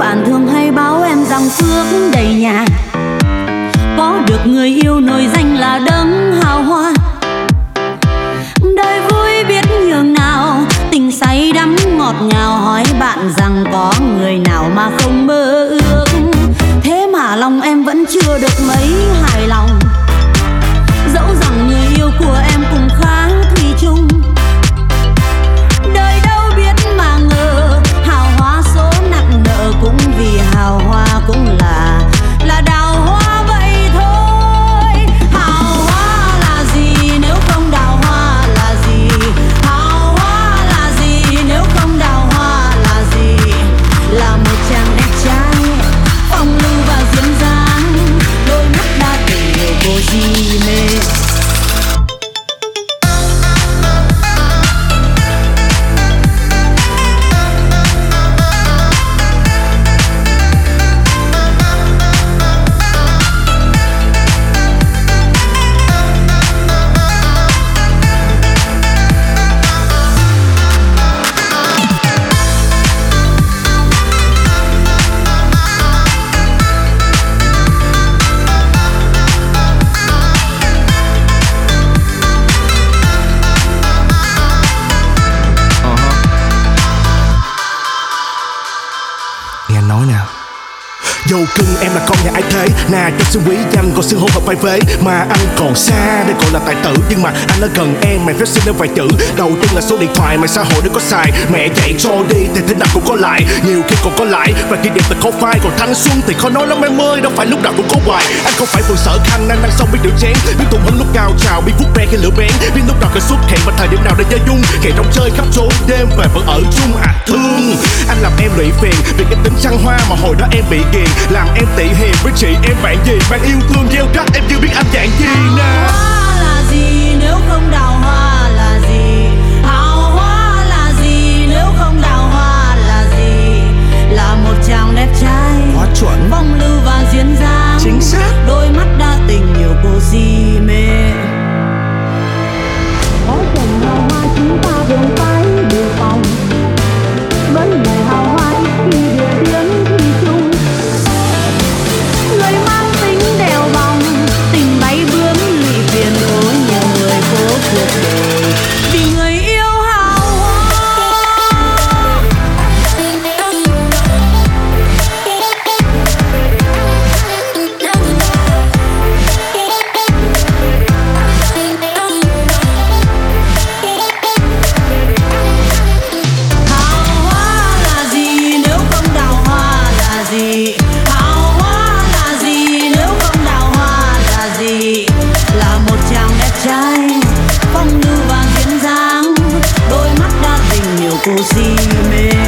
bạn thường hay báo em rằng phước đầy nhà, có được người yêu nổi danh là đấng hào hoa. Đời vui biết nhường nào, tình say đắm ngọt ngào, hỏi bạn rằng có người nào mà không mơ ước. Thế mà lòng em vẫn chưa được mấy hài lòng, dẫu rằng người yêu của em cũng khá thủy chung. Đời đâu biết mà ngờ, hào hoa số nặng nợ cũng vì hào hoa cũng là đào hoa vậy thôi. Hào hoa là gì nếu không đào hoa là gì? Hào hoa là gì nếu không đào hoa là gì? Là một chàng đẹp trai phong lưu và duyên dáng, đôi mắt đa tình nhiều cô si mê. Dâu cưng em là con nhà ai thế, nà trong xương quý danh còn xương hôn hợp vai vế. Mà anh còn xa để gọi là tài tử, nhưng mà anh ở gần em, mày phép xin em vài chữ. Đầu tiên là số điện thoại, mạng xã hội để có xài. Mẹ dạy cho đi thì thế nào cũng có lại, nhiều khi còn có lại. Và khi điểm từ khó phai, còn thanh xuân thì khó nói lắm em ơi, đâu phải lúc nào cũng có hoài. Anh không phải vừa sở khanh, anh đang xong biết rượu chén, biết tung hứng lúc cao trào, biết vuốt ve khi lửa bén, biết lúc nào cần xuất hiện và thời điểm nào để chơi dung. Kể trong chơi khắp trốn đêm về vẫn ở chung à thương. Anh làm em lụy phiền vì cái tính trăng hoa mà hồi đó em bị ghiền, làm em tị hiền với chị em bạn gì. Bạn yêu thương gieo rắc em chưa biết anh dạng gì nè. Hào hoa là gì nếu không đào hoa là gì? Hào hoa là gì nếu không đào hoa là gì? Là một chàng đẹp trai Quá chuẩn, phong lưu và duyên dáng, chính xác. đôi mắt đa tình nhiều cô si mê. Có chồng hào hoa chúng ta đường tay đường phòng, vẫn lời hào hoa ít khi địa điểm thủy chung. Người mang tính đèo vòng, tình bay bướm lụy phiền ối nhờ người phố cuộc đời vì người yêu hào hoa. Hào hoa là gì nếu không đào hoa là gì? Hào hoa là gì nếu không đào hoa là gì? Là một chàng đẹp trai phong lưu và duyên dáng, đôi mắt đa tình nhiều cô si mê.